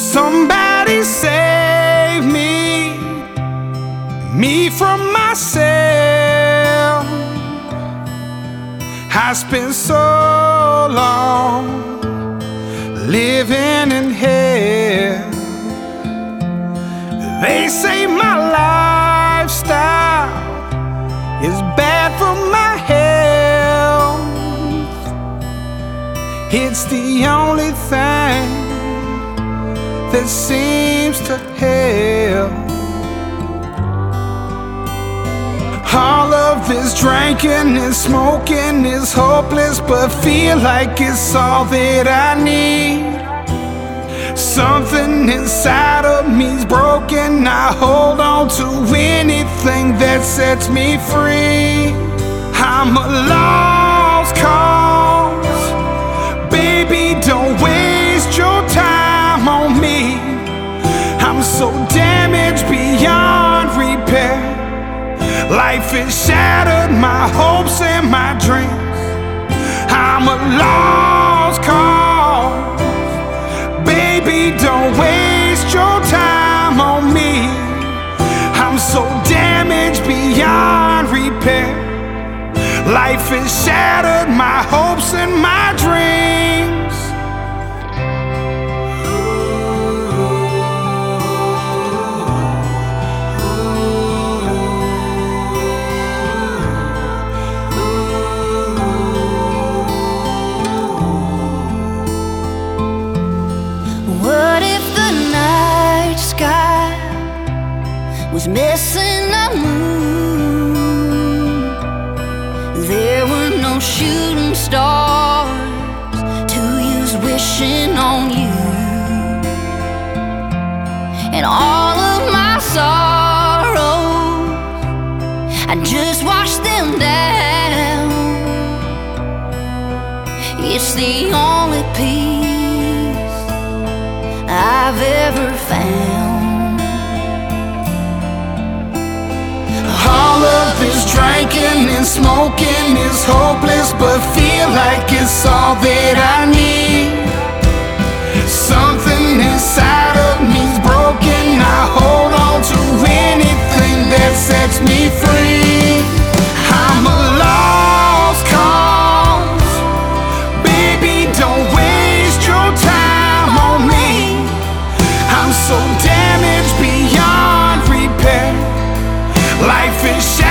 Somebody save me from myself. I spent so long living in hell. They say my lifestyle is bad for my health. It's the only thing that seems to help. All of this drinking and smoking is hopeless, but feel like it's all that I need. Something inside of me's broken. I hold on to anything that sets me free. I'm a lost cause. Baby, don't waste your time on me. I'm so damaged beyond repair. Life has shattered my hopes and my dreams. I'm a lost cause. Baby, don't waste your time on me. I'm so damaged beyond repair. Life has shattered my hopes and my dreams. What if the night sky was missing a moon? There were no shooting stars to use wishing on you. And all of my sorrows, I just washed them down. It's the only peace I've ever found. All of this drinking and smoking is hopeless, but feel like it's all that I need. Something inside of me's broken. I hold on to anything that sets me free. I'm a lost cause. Baby, don't waste your time on me. I'm so damaged beyond repair. Life is shattered.